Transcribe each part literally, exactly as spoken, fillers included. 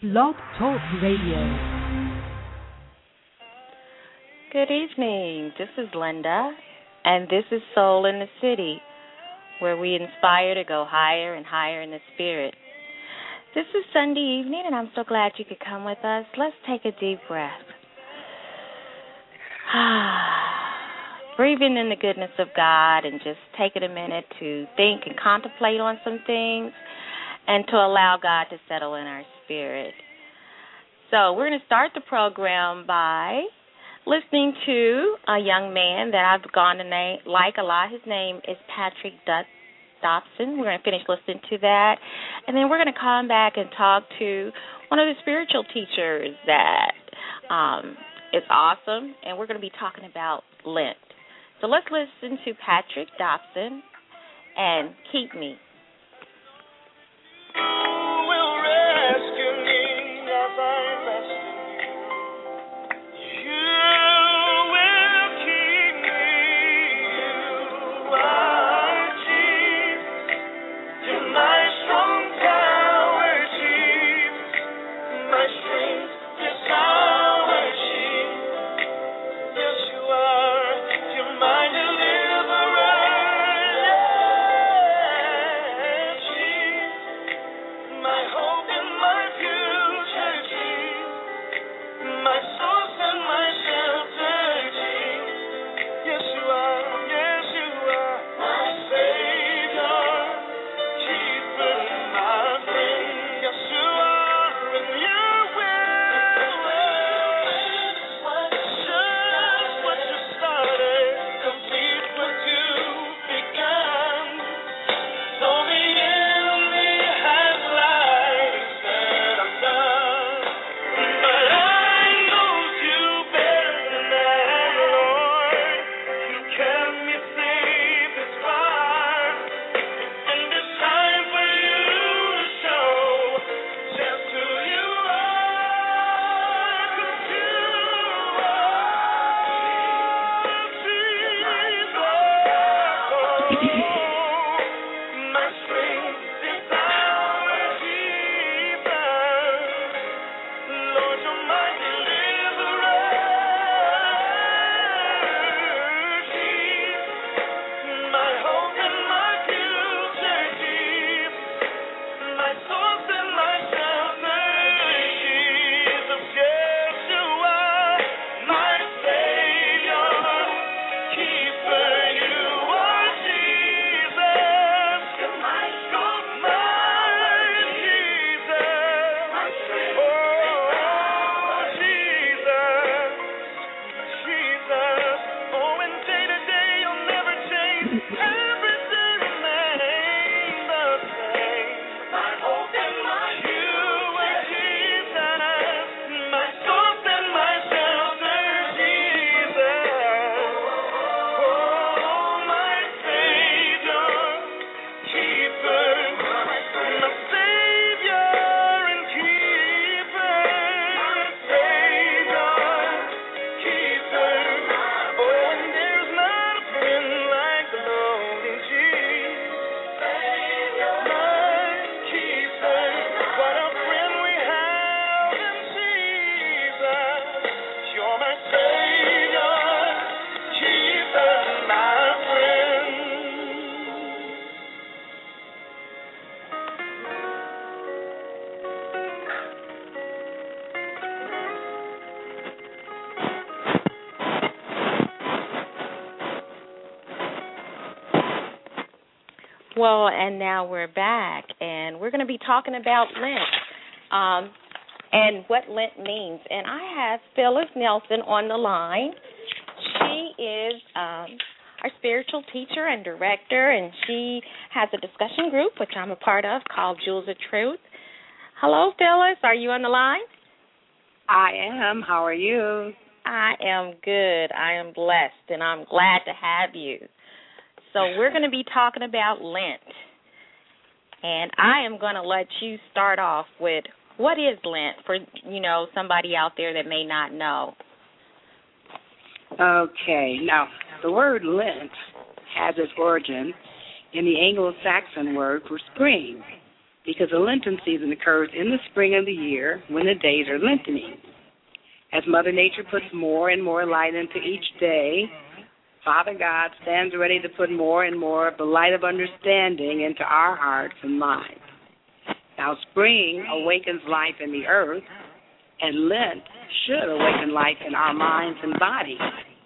Blog Talk Radio. Good evening. This is Linda, and this is Soul in the City, where we inspire to go higher and higher in the spirit. This is Sunday evening, and I'm so glad you could come with us. Let's take a deep breath. Breathing in the goodness of God and just taking a minute to think and contemplate on some things and to allow God to settle in our spirit. So we're going to start the program by listening to a young man that I've gone to name, like a lot. His name is Patrick Dobson. We're going to finish listening to that. And then we're going to come back and talk to one of the spiritual teachers that um, is awesome. And we're going to be talking about Lent. So let's listen to Patrick Dobson and Keep Me. Well, and now we're back, and we're going to be talking about Lent um, and what Lent means. And I have Phyllis Nelson on the line. She is um, our spiritual teacher and director, and she has a discussion group, which I'm a part of, called Jewels of Truth. Hello, Phyllis. Are you on the line? I am. How are you? I am good. I am blessed, and I'm glad to have you. So we're going to be talking about Lent, and I am going to let you start off with what is Lent for, you know, somebody out there that may not know. Okay. Now, the word Lent has its origin in the Anglo-Saxon word for spring, because the Lenten season occurs in the spring of the year when the days are lengthening. As Mother Nature puts more and more light into each day, Father God stands ready to put more and more of the light of understanding into our hearts and minds. Now, spring awakens life in the earth, and Lent should awaken life in our minds and bodies.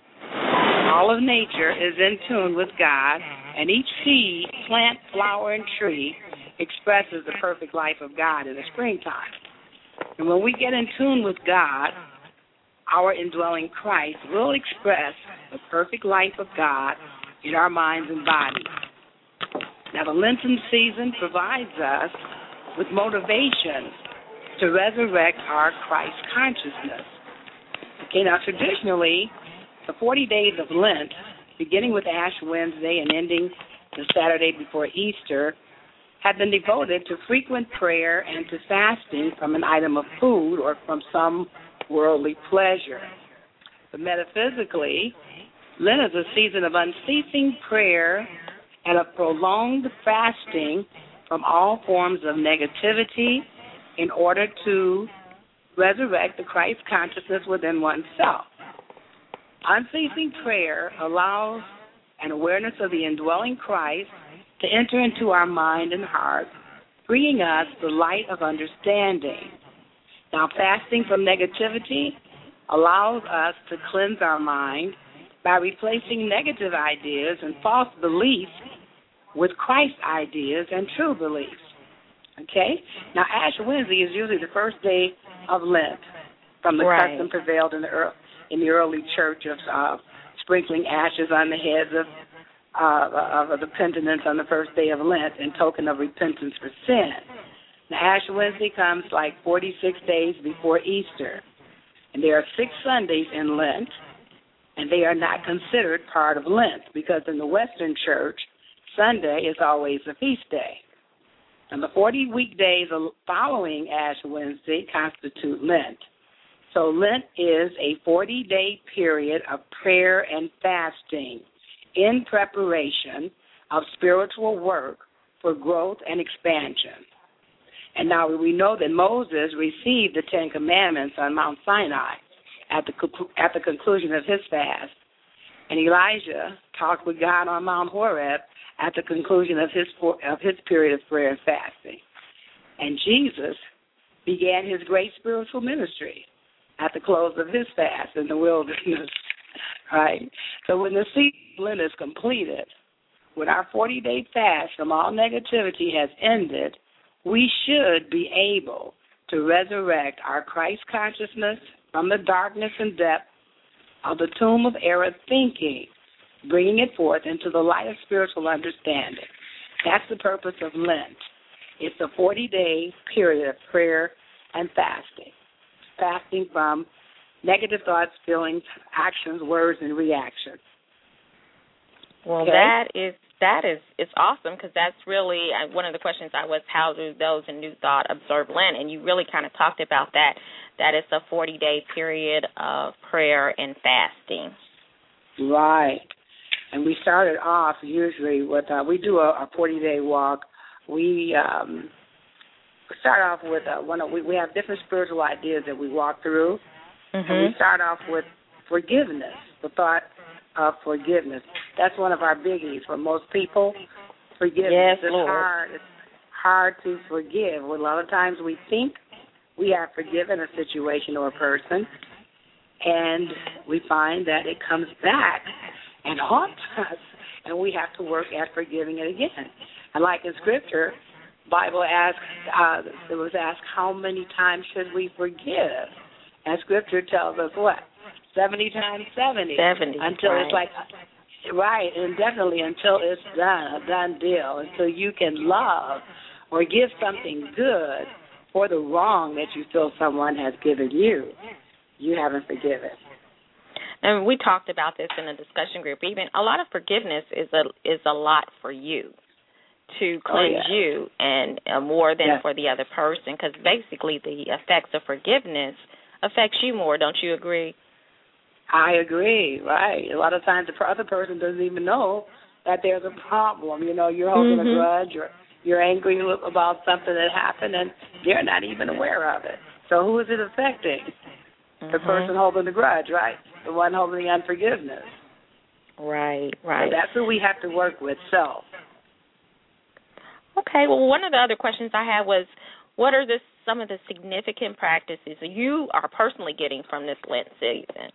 All of nature is in tune with God, and each seed, plant, flower, and tree expresses the perfect life of God in the springtime. And when we get in tune with God, our indwelling Christ will express the perfect life of God in our minds and bodies. Now, the Lenten season provides us with motivation to resurrect our Christ consciousness. Okay, now, traditionally, the forty days of Lent, beginning with Ash Wednesday and ending the Saturday before Easter, have been devoted to frequent prayer and to fasting from an item of food or from some worldly pleasure. But metaphysically, Lent is a season of unceasing prayer and of prolonged fasting from all forms of negativity in order to resurrect the Christ consciousness within oneself. Unceasing prayer allows an awareness of the indwelling Christ to enter into our mind and heart, bringing us the light of understanding. Now, fasting from negativity allows us to cleanse our mind by replacing negative ideas and false beliefs with Christ ideas and true beliefs. Okay? Now, Ash Wednesday is usually the first day of Lent, from the right. custom prevailed in the early, in the early church of uh, sprinkling ashes on the heads of uh, of the penitents on the first day of Lent in token of repentance for sin. Now, Ash Wednesday comes like forty-six days before Easter, and there are six Sundays in Lent, and they are not considered part of Lent because in the Western Church, Sunday is always a feast day. And the forty weekdays following Ash Wednesday constitute Lent. So Lent is a forty-day period of prayer and fasting in preparation of spiritual work for growth and expansion. And now we know that Moses received the Ten Commandments on Mount Sinai at the at the conclusion of his fast, and Elijah talked with God on Mount Horeb at the conclusion of his of his period of prayer and fasting. And Jesus began his great spiritual ministry at the close of his fast in the wilderness, right? So when the season of Lent is completed, when our forty-day fast from all negativity has ended, we should be able to resurrect our Christ consciousness from the darkness and depth of the tomb of error thinking, bringing it forth into the light of spiritual understanding. That's the purpose of Lent. It's a forty-day period of prayer and fasting, fasting from negative thoughts, feelings, actions, words, and reactions. Well, okay? that is that is it's awesome because that's really uh, one of the questions I was, how do those in New Thought observe Lent? And you really kind of talked about that, that it's a forty-day period of prayer and fasting. Right. And we started off usually with, uh, we do a, a forty-day walk. We um, start off with, uh, one of, we, we have different spiritual ideas that we walk through. Mm-hmm. And we start off with forgiveness, the thought of forgiveness. That's one of our biggies for most people. Forgiveness. Yes, it's Lord. hard. It's hard to forgive. A lot of times we think we have forgiven a situation or a person, and we find that it comes back and haunts us, and we have to work at forgiving it again. And like in Scripture, the Bible asks, uh, it was asked, how many times should we forgive? And Scripture tells us what? seventy times seventy. seventy, Until right. it's like, right, and definitely until it's done, a done deal, until you can love or give something good for the wrong that you feel someone has given you. You haven't forgiven. And we talked about this in a discussion group. Even a lot of forgiveness is a is a lot for you to cleanse oh, yeah. you, and uh, more than yeah. for the other person, because basically the effects of forgiveness affects you more. Don't you agree? I agree. Right. A lot of times the other person doesn't even know that there's a problem. You know, you're holding mm-hmm. a grudge, or you're angry about something that happened, and they're not even aware of it. So who is it affecting? Mm-hmm. The person holding the grudge, right? The one holding the unforgiveness. Right, right. So that's who we have to work with, self. Okay, well, one of the other questions I had was, what are the, some of the significant practices you are personally getting from this Lent season?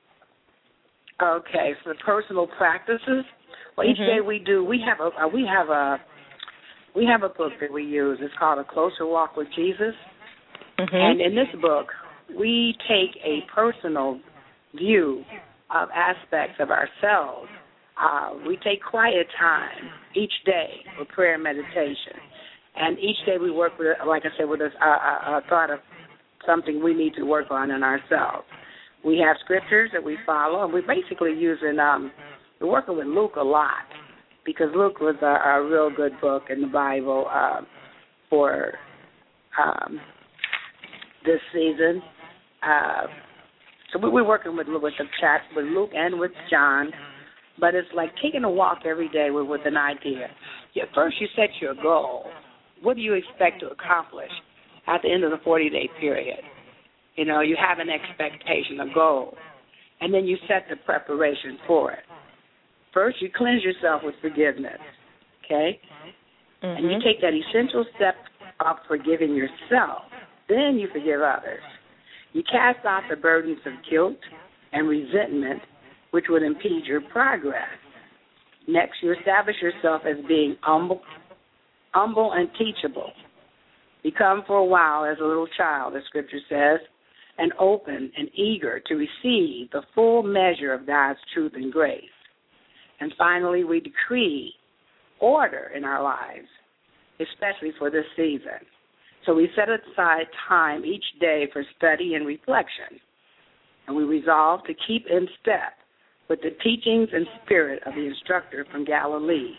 Okay, so personal practices. Well, each mm-hmm. day we do. We have a we have a we have a book that we use. It's called A Closer Walk with Jesus. Mm-hmm. And in this book, we take a personal view of aspects of ourselves. Uh, we take quiet time each day for prayer and meditation. And each day we work with, like I said, with a, a, a thought of something we need to work on in ourselves. We have scriptures that we follow, and we're basically using, um, we're working with Luke a lot, because Luke was a, a real good book in the Bible uh, for um, this season. Uh, so we, we're working with, with the chat with Luke and with John, but it's like taking a walk every day with, with an idea. Yeah, first you set your goal. What do you expect to accomplish at the end of the forty-day period? You know, you have an expectation, a goal, and then you set the preparation for it. First, you cleanse yourself with forgiveness, okay? Mm-hmm. And you take that essential step of forgiving yourself. Then you forgive others. You cast off the burdens of guilt and resentment, which would impede your progress. Next, you establish yourself as being humble, humble and teachable. Become for a while as a little child, as Scripture says, and open and eager to receive the full measure of God's truth and grace. And finally, we decree order in our lives, especially for this season. So we set aside time each day for study and reflection, and we resolve to keep in step with the teachings and spirit of the instructor from Galilee.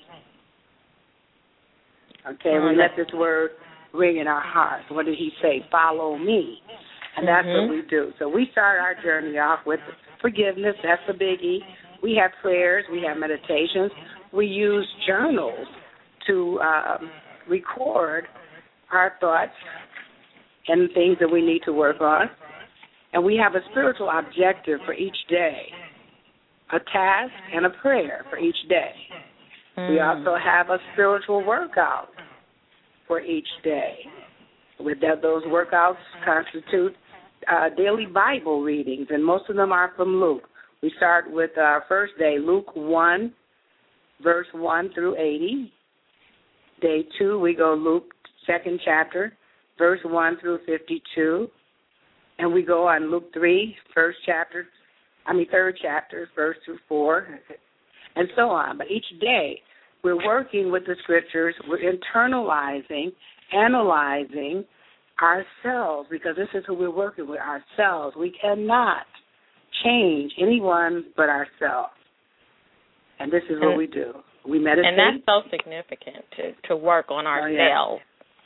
Okay, we let this word ring in our hearts. What did he say? Follow me. And that's mm-hmm. what we do. So we start our journey off with forgiveness. That's a biggie. We have prayers. We have meditations. We use journals to um, record our thoughts and things that we need to work on. And we have a spiritual objective for each day, a task and a prayer for each day. Mm. We also have a spiritual workout for each day. With that, those workouts constitute uh, daily Bible readings, and most of them are from Luke. We start with our first day, Luke one, verse one through eighty. Day two, we go Luke, second chapter, verse one through fifty-two. And we go on Luke three, first chapter, I mean third chapter, verse through four, and so on. But each day, we're working with the scriptures. We're internalizing, analyzing ourselves, because this is who we're working with, ourselves. We cannot change anyone but ourselves. And this is what and, we do. We meditate. And that's so significant to, to work on ourselves.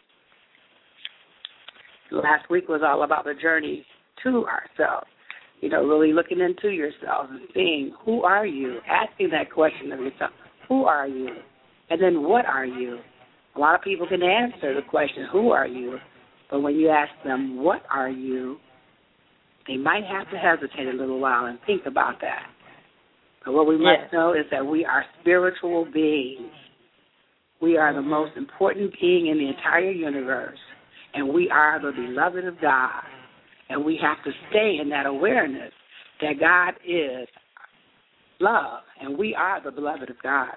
Oh, yeah. Last week was all about the journey to ourselves. You know, really looking into yourself and seeing, who are you? Asking that question of yourself. Who are you? And then what are you? A lot of people can answer the question, who are you? But when you ask them, what are you, they might have to hesitate a little while and think about that. But what we yes. must know is that we are spiritual beings. We are the most important being in the entire universe, and we are the beloved of God. And we have to stay in that awareness that God is love, and we are the beloved of God.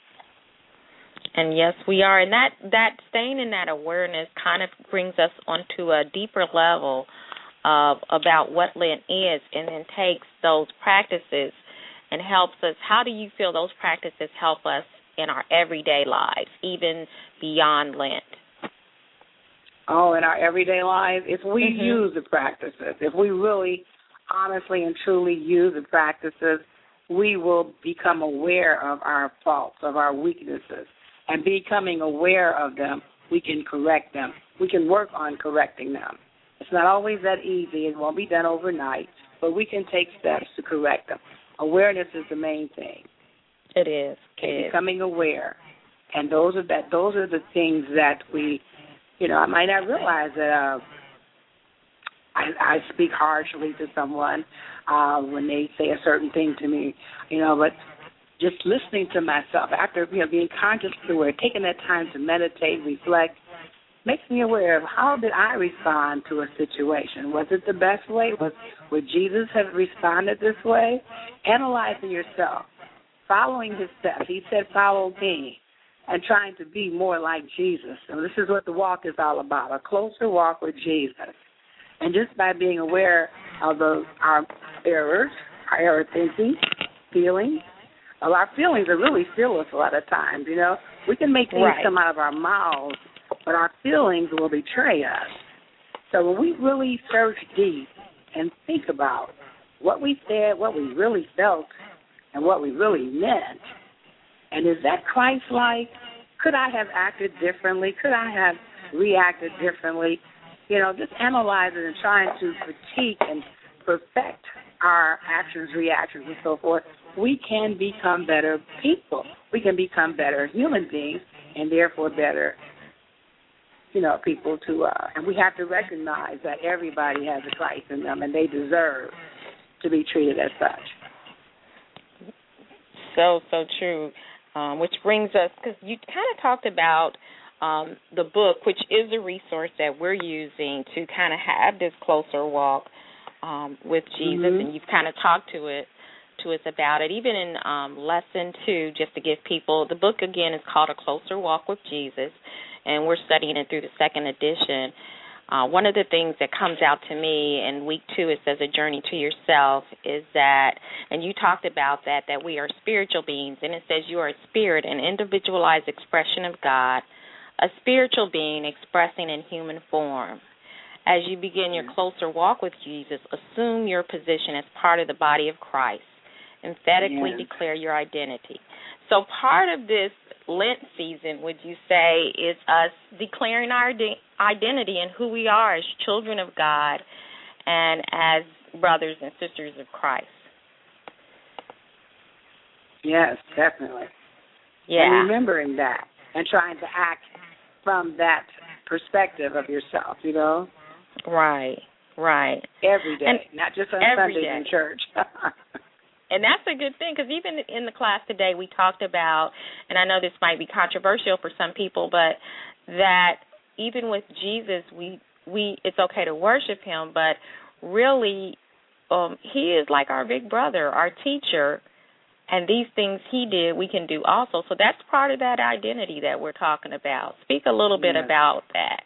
And yes, we are. And that, that staying in that awareness kind of brings us onto a deeper level of about what Lent is, and then takes those practices and helps us. How do you feel those practices help us in our everyday lives, even beyond Lent? Oh, in our everyday lives, if we mm-hmm. use the practices, if we really honestly and truly use the practices, we will become aware of our faults, of our weaknesses. And becoming aware of them, we can correct them. We can work on correcting them. It's not always that easy. It won't be done overnight, but we can take steps to correct them. Awareness is the main thing. It is. Okay, it becoming is. aware. And those are that. Those are the things that we, you know, I might not realize that uh, I, I speak harshly to someone uh, when they say a certain thing to me, you know, but just listening to myself after, you know, being consciously aware, taking that time to meditate, reflect, makes me aware of how did I respond to a situation. Was it the best way? Was, would Jesus have responded this way? Analyzing yourself, following his steps. He said, follow me, and trying to be more like Jesus. So this is what the walk is all about, a closer walk with Jesus. And just by being aware of the, our errors, our error thinking, feelings, well, our feelings are really fearless a lot of times, you know. We can make things right. come out of our mouths, but our feelings will betray us. So when we really search deep and think about what we said, what we really felt, and what we really meant, and is that Christ-like? Could I have acted differently? Could I have reacted differently? You know, just analyzing and trying to critique and perfect our actions, reactions, and so forth, we can become better people. We can become better human beings, and therefore better, you know, people to, uh, and we have to recognize that everybody has a Christ in them, and they deserve to be treated as such. So, so true. Um, which brings us, because you kind of talked about um, the book, which is a resource that we're using to kind of have this closer walk um, with Jesus, mm-hmm. and you've kind of talked to it to us about it. Even in um, lesson two, just to give people, the book again is called A Closer Walk with Jesus, and we're studying it through the second edition. Uh, one of the things that comes out to me in week two, it says a journey to yourself, is that, and you talked about that, that we are spiritual beings, and it says you are a spirit, an individualized expression of God, a spiritual being expressing in human form. As you begin your closer walk with Jesus, assume your position as part of the body of Christ. Emphatically yes. declare your identity. So part of this Lent season, would you say, is us declaring our de- identity and who we are as children of God and as brothers and sisters of Christ? Yes, definitely. Yeah. And remembering that and trying to act from that perspective of yourself, you know? Right, right. Every day, and not just on every Sundays day. in church. And that's a good thing, because even in the class today we talked about, and I know this might be controversial for some people, but that even with Jesus, we we it's okay to worship him, but really um, he is like our big brother, our teacher, and these things he did, we can do also. So that's part of that identity that we're talking about. Speak a little bit yes. about that.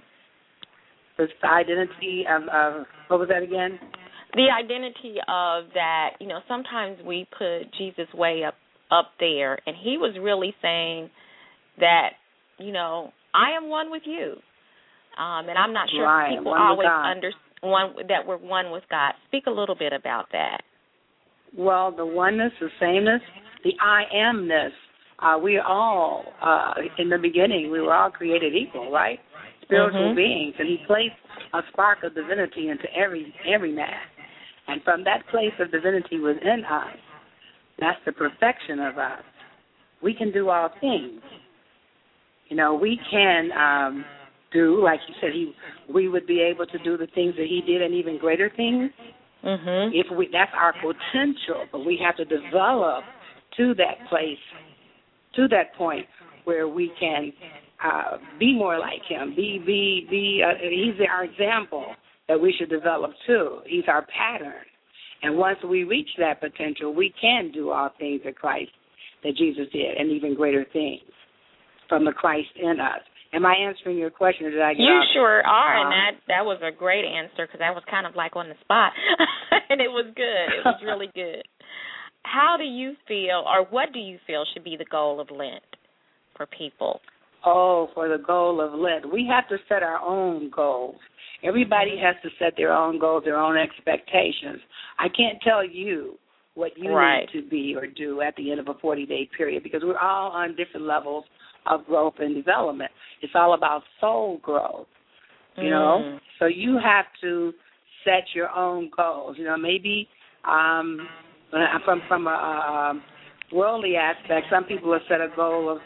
The identity of, of, what was that again? The identity of that, you know, sometimes we put Jesus way up, up there, and he was really saying that, you know, I am one with you. Um, and I'm not sure right. if people one always understand one, that we're one with God. Speak a little bit about that. Well, the oneness, the sameness, the I amness, uh, we are all, uh, in the beginning, we were all created equal, right? Spiritual mm-hmm. beings, and he placed a spark of divinity into every every man. And from that place of divinity within us, that's the perfection of us. We can do all things. You know, we can um, do, like you said, he, we would be able to do the things that he did and even greater things. Mm-hmm. If we, that's our potential, but we have to develop to that place, to that point where we can uh, be more like him. Be, be, be. Uh, he's our example that we should develop too. He's our pattern. And once we reach that potential, we can do all things that Christ, that Jesus did, and even greater things from the Christ in us. Am I answering your question, or did I get You off? sure are, uh, and that, that was a great answer, because that was kind of like on the spot, and it was good. It was really good. How do you feel, or what do you feel should be the goal of Lent for people? Oh, for the goal of Lent. We have to set our own goals. Everybody has to set their own goals, their own expectations. I can't tell you what you right. need to be or do at the end of a forty-day period, because we're all on different levels of growth and development. It's all about soul growth, you mm. know. So you have to set your own goals. You know, maybe um, from from a, a worldly aspect, some people have set a goal of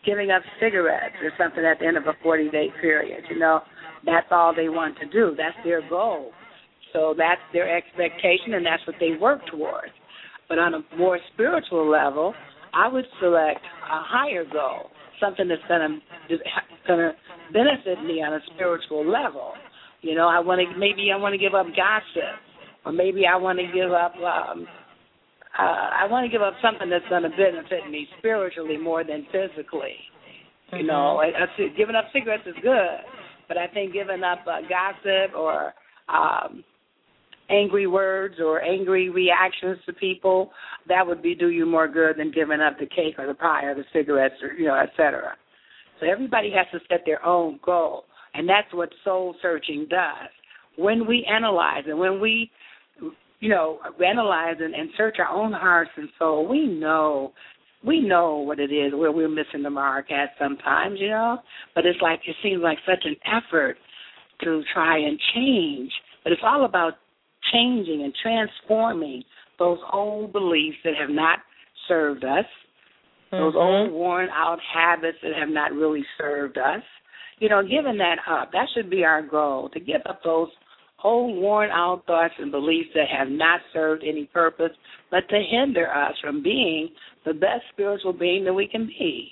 giving up cigarettes or something at the end of a forty-day period. You know, that's all they want to do. That's their goal. So that's their expectation, and that's what they work towards. But on a more spiritual level, I would select a higher goal, something that's going to going to benefit me on a spiritual level. You know, I want to maybe I want to give up gossip, or maybe I want to give up um, uh, I want to give up something that's going to benefit me spiritually more than physically. Mm-hmm. You know, I, I, giving up cigarettes is good, but I think giving up uh, gossip or um, angry words or angry reactions to people, that would be do you more good than giving up the cake or the pie or the cigarettes or, you know, et cetera. So everybody has to set their own goal, and that's what soul searching does. When we analyze and when we, you know, analyze and, and search our own hearts and soul, we know, we know what it is, where we're missing the mark at sometimes, you know. But it's like, it seems like such an effort to try and change. But it's all about changing and transforming those old beliefs that have not served us, those mm-hmm. old worn-out habits that have not really served us. You know, giving that up, that should be our goal, to give up those old worn-out thoughts and beliefs that have not served any purpose, but to hinder us from being the best spiritual being that we can be.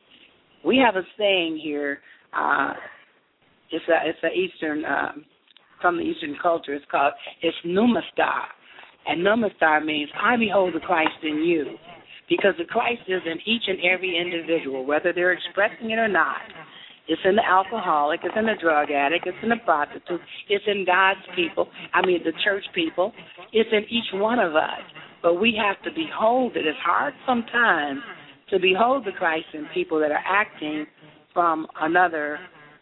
We have a saying here, uh, it's a it's a Eastern, um, from the Eastern culture, it's called, it's Numastar. And Numastar means, I behold the Christ in you. Because the Christ is in each and every individual, whether they're expressing it or not. It's in the alcoholic, it's in the drug addict, it's in the prostitute, it's in God's people, I mean the church people. It's in each one of us. But we have to behold it. It's hard sometimes to behold the Christ in people that are acting from another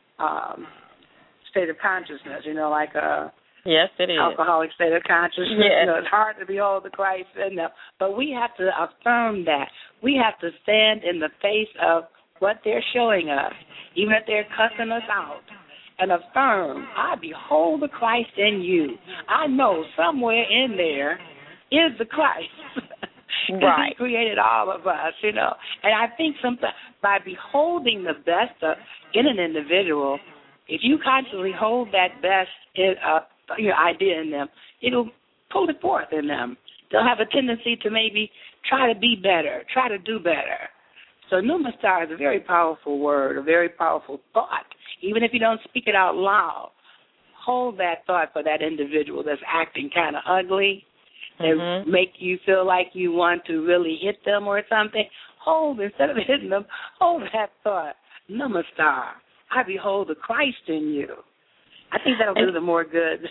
um, state of consciousness, you know, like a yes, it is. alcoholic state of consciousness. Yes. You know, it's hard to behold the Christ in them. But we have to affirm that. We have to stand in the face of what they're showing us, even if they're cussing us out, and affirm, I behold the Christ in you. I know somewhere in there is the Christ. Right. He created all of us, you know. And I think sometimes by beholding the best of, in an individual, if you constantly hold that best in, uh, your idea in them, it'll pull it forth in them. They'll have a tendency to maybe try to be better, try to do better. So Numastar is a very powerful word, a very powerful thought. Even if you don't speak it out loud, hold that thought for that individual that's acting kind of ugly, and mm-hmm. make you feel like you want to really hit them or something. Hold, instead of hitting them, hold that thought. Numastar, I behold the Christ in you. I think that'll do them more good.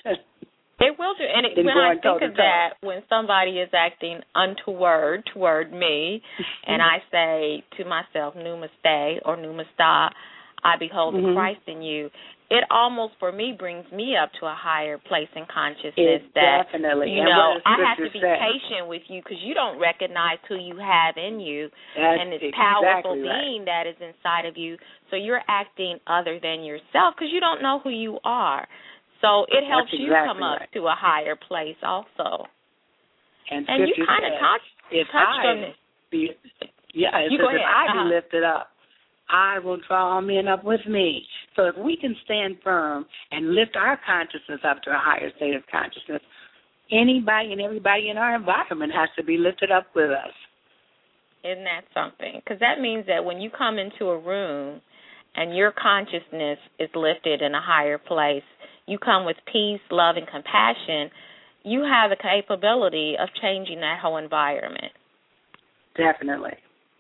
It will do. And it, when I think of that, when somebody is acting untoward toward me, and I say to myself, Namaste or Numastar, I behold mm-hmm. the Christ in you, it almost, for me, brings me up to a higher place in consciousness. It that, definitely. You and know, I have to be say? patient with you because you don't recognize who you have in you That's and this exactly powerful right. being that is inside of you. So you're acting other than yourself because you don't know who you are. So it helps That's you exactly come up right. to a higher place also. And, and you kind of touch, touched on it. Be, yeah, it you says, go ahead. if I uh-huh. be lifted up, I will draw all men up with me. So if we can stand firm and lift our consciousness up to a higher state of consciousness, anybody and everybody in our environment has to be lifted up with us. Isn't that something? Because that means that when you come into a room and your consciousness is lifted in a higher place, you come with peace, love, and compassion, you have the capability of changing that whole environment. Definitely.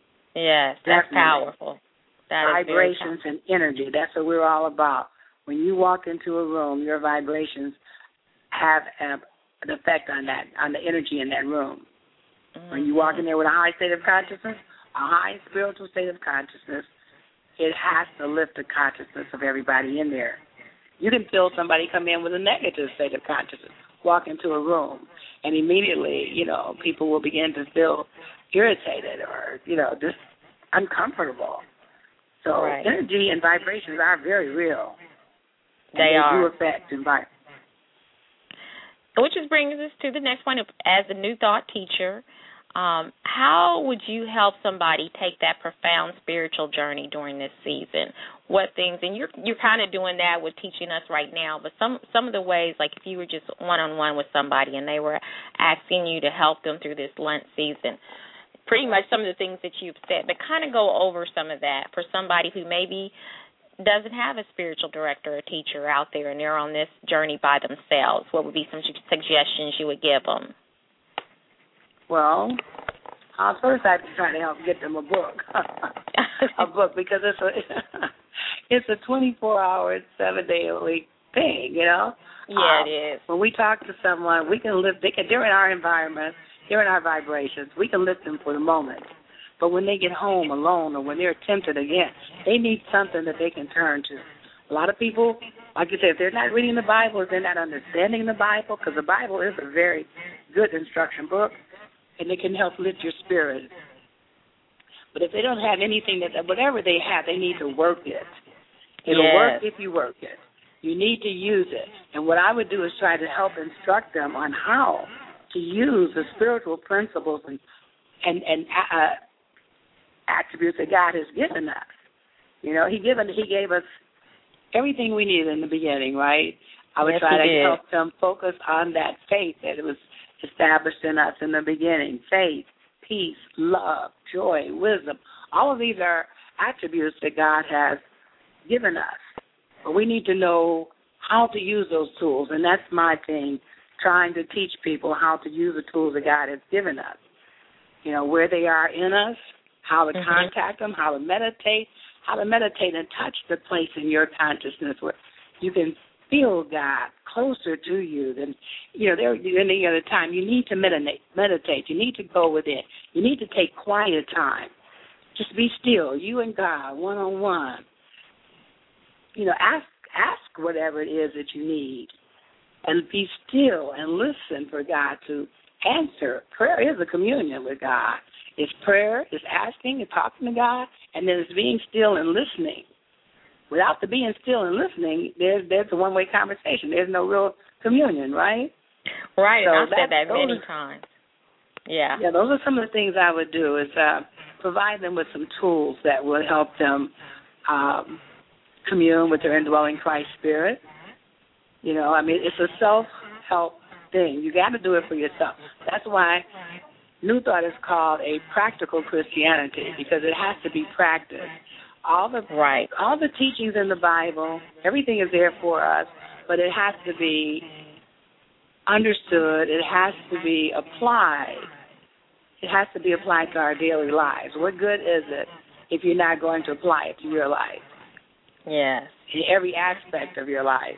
Yes, that's Definitely. powerful. That Vibrations is and energy, that's what we're all about. When you walk into a room, your vibrations have a, an effect on that, on the energy in that room. Mm-hmm. When you walk in there with a high state of consciousness, a high spiritual state of consciousness, it has to lift the consciousness of everybody in there. You can feel somebody come in with a negative state of consciousness, walk into a room, and immediately, you know, people will begin to feel irritated or, you know, just uncomfortable. So right. energy and vibrations are very real. They, they are. do affect environment. Which is brings us to the next point. As a New Thought teacher, Um, how would you help somebody take that profound spiritual journey during this season? What things, and you're you're kind of doing that with teaching us right now, but some some of the ways, like if you were just one-on-one with somebody and they were asking you to help them through this Lent season, pretty much some of the things that you've said, but kind of go over some of that for somebody who maybe doesn't have a spiritual director or teacher out there and they're on this journey by themselves. What would be some suggestions you would give them? Well, uh, first I'd try to help get them a book, a book, because it's a it's a twenty-four hour, seven day a week thing, you know. Yeah, um, it is. When we talk to someone, we can lift. They can, they're in our environment, they're in our vibrations. We can lift them for the moment, but when they get home alone or when they're tempted again, they need something that they can turn to. A lot of people, like you said, if they're not reading the Bible, if they're not understanding the Bible, because the Bible is a very good instruction book, and it can help lift your spirit. But if they don't have anything, that whatever they have, they need to work it. It'll yes. work if you work it. You need to use it. And what I would do is try to help instruct them on how to use the spiritual principles and and, and uh, attributes that God has given us. You know, He given He gave us everything we needed in the beginning, right? I would yes, try to did. help them focus on that faith that it was established in us in the beginning. Faith, peace, love, joy, wisdom. All of these are attributes that God has given us. But we need to know how to use those tools, and that's my thing, trying to teach people how to use the tools that God has given us. You know, where they are in us, how to mm-hmm. contact them, how to meditate, how to meditate and touch the place in your consciousness where you can feel God closer to you than, you know, there any other time. You need to meditate. Meditate. You need to go within. You need to take quiet time. Just be still, you and God, one-on-one. You know, ask ask whatever it is that you need, and be still and listen for God to answer. Prayer is a communion with God. It's prayer, it's asking, it's talking to God, and then it's being still and listening. Without the being still and listening, there's there's a one-way conversation. There's no real communion, right? Right, so and I've said that those, many times. Yeah. Yeah, those are some of the things I would do is uh, provide them with some tools that will help them um, commune with their indwelling Christ spirit. You know, I mean, it's a self-help thing. You got to do it for yourself. That's why New Thought is called a practical Christianity, because it has to be practiced. All the right. all the teachings in the Bible, everything is there for us, but it has to be understood. It has to be applied. It has to be applied to our daily lives. What good is it if you're not going to apply it to your life? Yes. In every aspect of your life.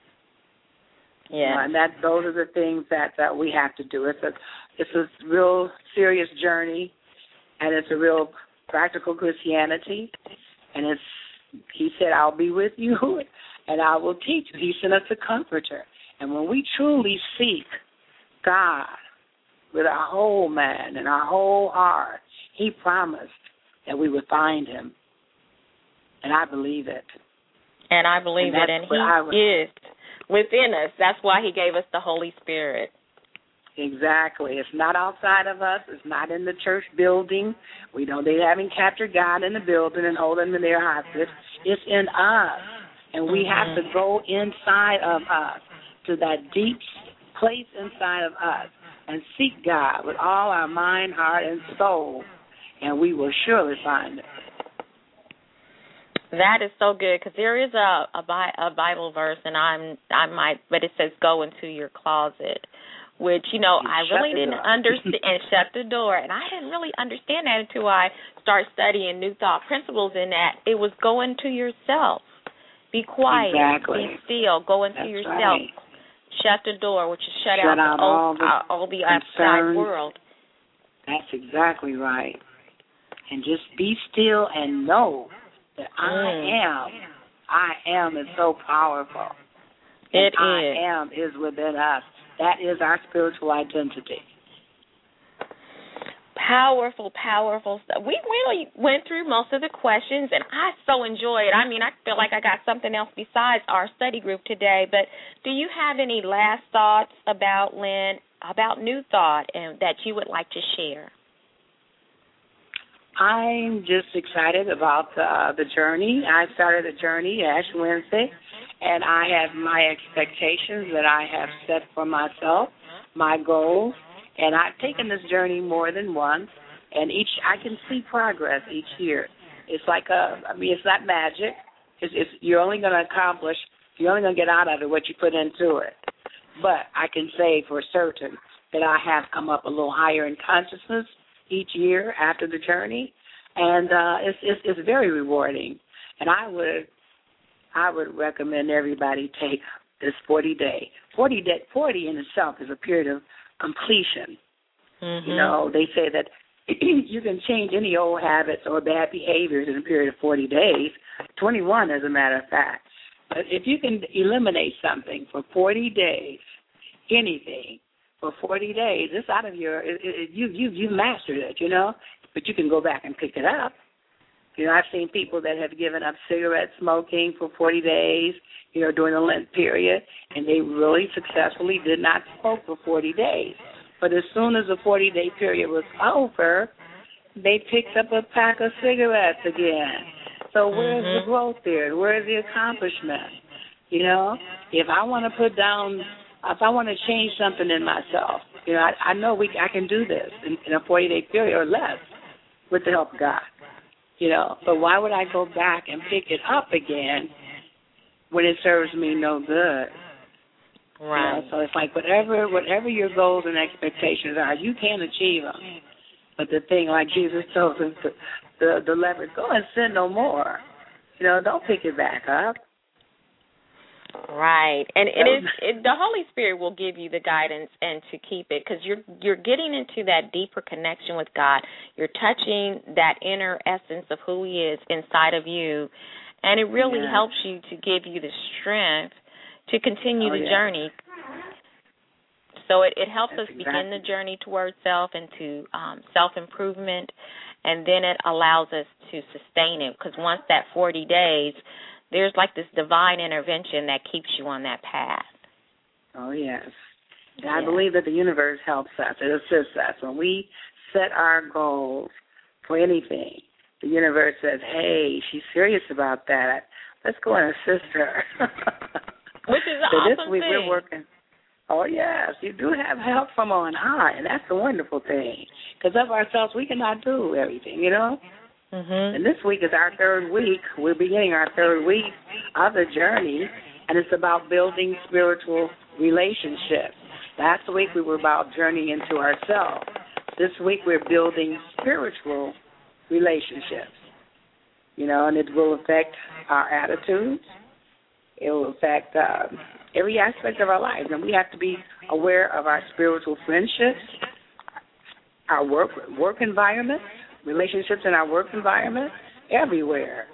Yeah. You know, and that those are the things that, that we have to do. It's a it's a real serious journey, and it's a real practical Christianity. And it's He said, I'll be with you, and I will teach you. He sent us a comforter. And when we truly seek God with our whole man and our whole heart, He promised that we would find Him. And I believe it. And I believe and it, and He was, is within us. That's why He gave us the Holy Spirit. Exactly. It's not outside of us. It's not in the church building. We know they haven't captured God in the building and hold Him in their hostage. It's in us. And we mm-hmm. have to go inside of us to that deep place inside of us and seek God with all our mind, heart, and soul, and we will surely find it. That is so good, because there is a, a, a Bible verse, and I'm I might, but it says, "Go into your closet," which you know you I really didn't understand, and shut the door, and I didn't really understand that until I started studying New Thought principles. In that, it was go into yourself, be quiet, exactly. be still, go into That's yourself, right. shut the door, which is shut, shut out, out the all, old, the uh, all the outside world. That's exactly right. And just be still and know that mm. I am, I am is so powerful. It and is. I am is within us. That is our spiritual identity. Powerful, powerful stuff. We really went through most of the questions, and I so enjoyed it. I mean, I feel like I got something else besides our study group today. But do you have any last thoughts about Lynn, about New Thought, and that you would like to share? I'm just excited about uh, the journey. I started the journey Ash Wednesday, and I have my expectations that I have set for myself, my goals, and I've taken this journey more than once, and each I can see progress each year. It's like a, I mean, it's not magic. It's, it's you're only going to accomplish, you're only going to get out of it what you put into it. But I can say for certain that I have come up a little higher in consciousness each year after the journey, and uh, it's, it's it's very rewarding. And I would I would recommend everybody take this forty day. forty day forty in itself is a period of completion. Mm-hmm. You know, they say that you can change any old habits or bad behaviors in a period of forty days. twenty-one, as a matter of fact. But if you can eliminate something for forty days, anything. For forty days, it's out of your, it, it, you you you mastered it, you know. But you can go back and pick it up. You know, I've seen people that have given up cigarette smoking for forty days, you know, during the Lent period, and they really successfully did not smoke for forty days. But as soon as the forty-day period was over, they picked up a pack of cigarettes again. So where's mm-hmm. the growth there? Where's the accomplishment? You know, if I want to put down If I want to change something in myself, you know, I, I know we I can do this in, in a forty-day period or less with the help of God, you know. But why would I go back and pick it up again when it serves me no good? Right. You know, so it's like whatever whatever your goals and expectations are, you can achieve them. But the thing, like Jesus told us, the, the, the leper, go and sin no more. You know, don't pick it back up. Right, and it is it, the Holy Spirit will give you the guidance and to keep it, because you're you're getting into that deeper connection with God. You're touching that inner essence of who He is inside of you, and it really yes. helps you to give you the strength to continue oh, the yeah. journey. So it, it helps That's us exactly. begin the journey towards self and to um, self-improvement, and then it allows us to sustain it, because once that forty days, there's like this divine intervention that keeps you on that path. Oh, yes. And yeah. I believe that the universe helps us. It assists us. When we set our goals for anything, the universe says, hey, she's serious about that. Let's go and assist her. Which is an so awesome this week thing. We're working. Oh, yes. You do have help from on high, and that's the wonderful thing. Because of ourselves, we cannot do everything, you know? Mm-hmm. And this week is our third week. We're beginning our third week of the journey, and it's about building spiritual relationships. Last week we were about journeying into ourselves. This week we're building spiritual relationships. You know, and it will affect our attitudes. It will affect uh, every aspect of our lives, and we have to be aware of our spiritual friendships, our work work environment, relationships in our work environment, everywhere.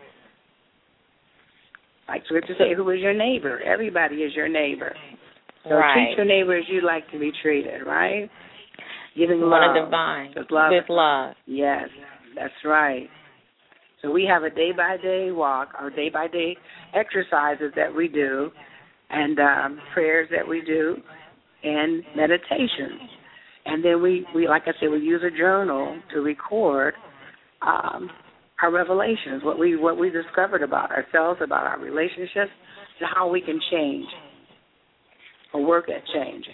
Like Scripture say, who is your neighbor? Everybody is your neighbor. So right. treat your neighbor as you'd like to be treated, right? Giving What love. a divine. With love. With love. Yes, that's right. So we have a day-by-day walk, or day-by-day exercises that we do, and um, prayers that we do, and meditations. And then we, we, like I said, we use a journal to record um, our revelations, what we what we discovered about ourselves, about our relationships, and how we can change or work at changing.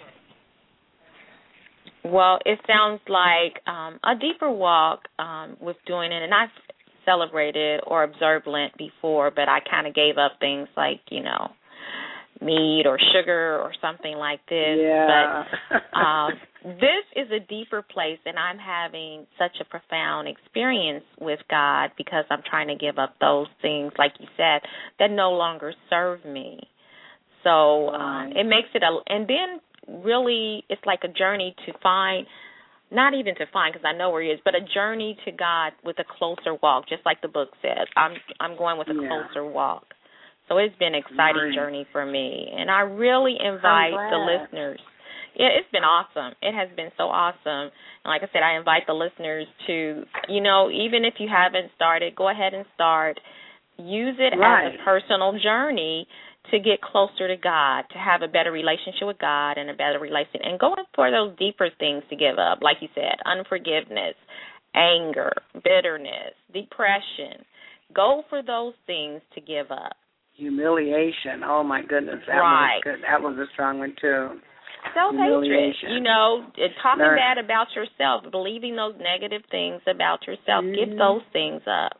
Well, it sounds like um, a deeper walk um, with doing it, and I've celebrated or observed Lent before, but I kind of gave up things like, you know, meat or sugar or something like this. Yeah. But um, this is a deeper place, and I'm having such a profound experience with God because I'm trying to give up those things, like you said, that no longer serve me. So um, it makes it a, and then really it's like a journey to find, not even to find because I know where He is, but a journey to God with a closer walk, just like the book says. I'm I'm going with a yeah. closer walk. So it's been an exciting right. journey for me, and I really invite the listeners. Yeah, it's been awesome. It has been so awesome. And like I said, I invite the listeners to, you know, even if you haven't started, go ahead and start. Use it right. as a personal journey to get closer to God, to have a better relationship with God and a better relationship, and going for those deeper things to give up, like you said, unforgiveness, anger, bitterness, depression. Go for those things to give up. Humiliation. Oh, my goodness. That right. was good. That was a strong one, too. Self-hatred. You know, talking Learn. bad about yourself, believing those negative things about yourself. Mm-hmm. Give those things up.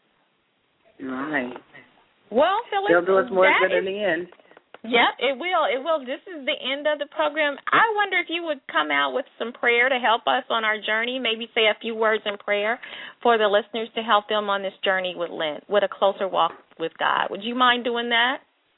Right. Well, Phyllis, they'll do us more good is, in the end. Yep, it will. It will. This is the end of the program. I wonder if you would come out with some prayer to help us on our journey, maybe say a few words in prayer for the listeners to help them on this journey with Lent, with a closer walk with God. Would you mind doing that?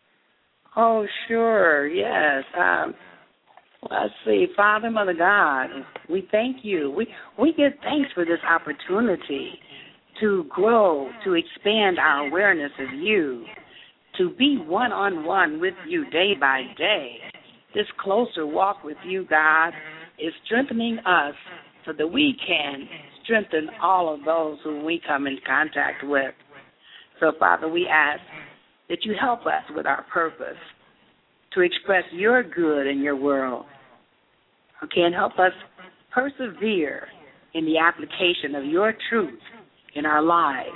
Oh, sure, yes. Um, let's see, Father, Mother God, we thank you. We, we give thanks for this opportunity to grow, to expand our awareness of you, to be one-on-one with you day by day. This closer walk with you, God, is strengthening us so that we can strengthen all of those who we come in contact with. So, Father, we ask that you help us with our purpose to express your good in your world. Okay, and help us persevere in the application of your truth in our lives.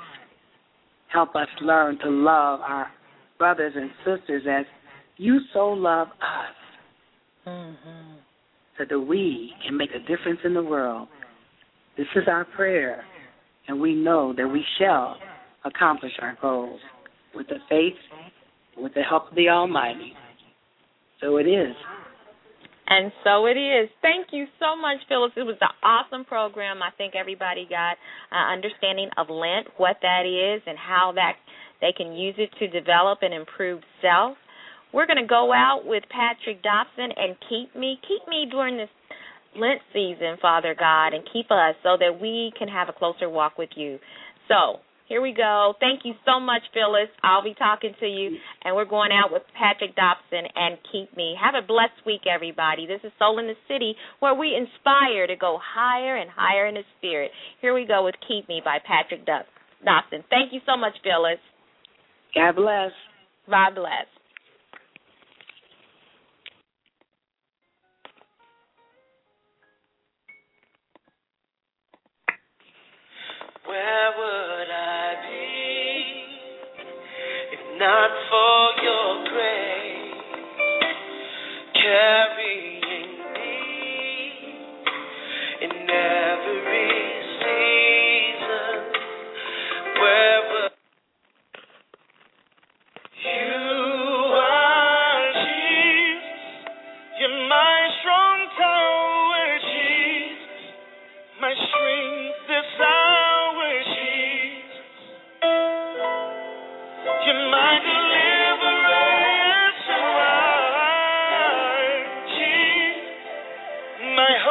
Help us learn to love our brothers and sisters as you so love us, mm-hmm. so that we can make a difference in the world. This is our prayer, and we know that we shall accomplish our goals with the faith, with the help of the Almighty. So it is. And so it is. Thank you so much, Phyllis. It was an awesome program. I think everybody got an understanding of Lent, what that is, and how that they can use it to develop and improve self. We're going to go out with Patrick Dobson and Keep Me. Keep me during this Lent season, Father God, and keep us so that we can have a closer walk with you. So here we go. Thank you so much, Phyllis. I'll be talking to you, and we're going out with Patrick Dobson and Keep Me. Have a blessed week, everybody. This is Soul in the City, where we inspire to go higher and higher in the spirit. Here we go with Keep Me by Patrick Dobson. Thank you so much, Phyllis. God bless. God bless. Where would I be if not for your grace, carrying me in every season? Where would you are Jesus, you're my strong tower, Jesus, my strength this hour, Jesus, you're my deliverer, so I, Jesus, my hope.